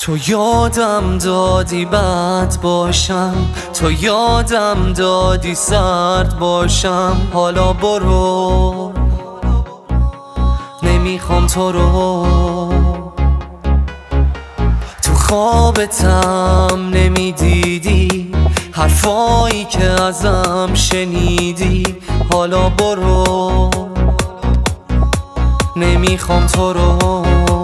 تو یادم دادی بد باشم، تو یادم دادی سرد باشم. حالا برو، نمیخوام تو رو. تو خوابتم نمیدیدی حرفایی که ازم شنیدی. حالا برو، نمیخوام تو رو.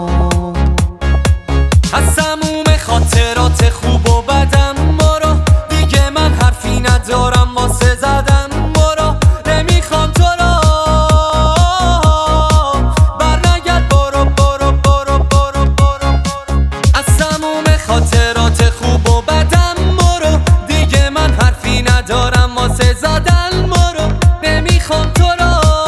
از تموم خاطرات خوب و بدم برو، دیگه من حرفی ندارم واسه زدن. برو، نمیخوام تو رو. برنگرد، برو برو برو برو برو. از تموم خاطرات خوب و بدم برو، دیگه من حرفی ندارم واسه زدن. برو، نمیخوام تو رو.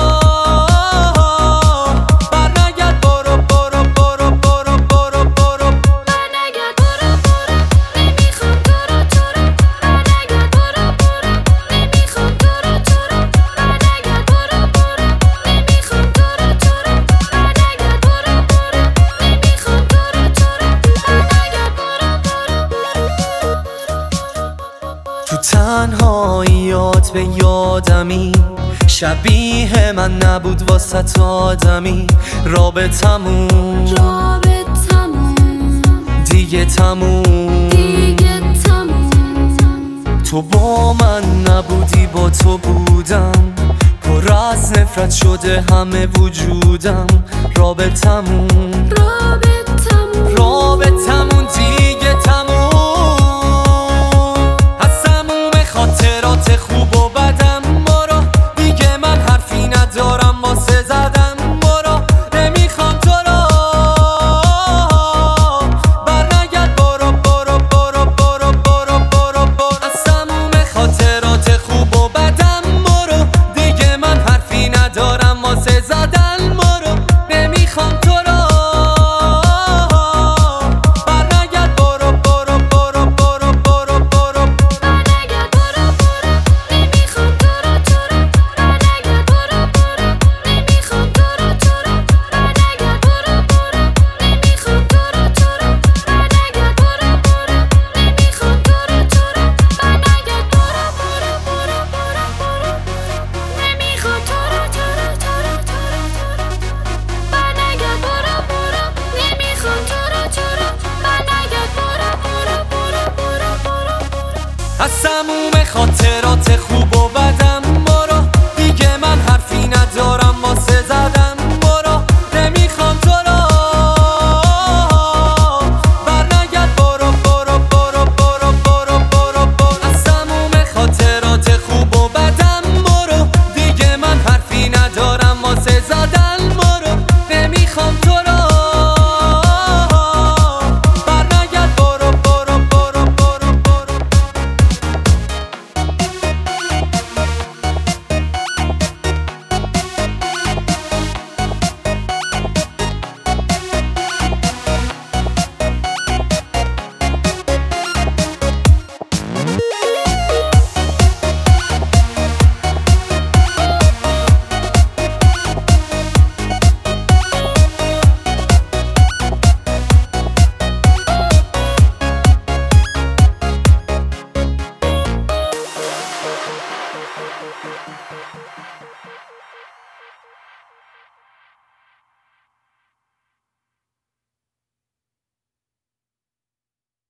تو تنهاییات به یادمی، شبیه من نبود واسه آدمی. رابطمون دیگه تموم. تو با من نبودی، با تو بودم. پر از نفرت شده همه وجودم. رابطمون دیگه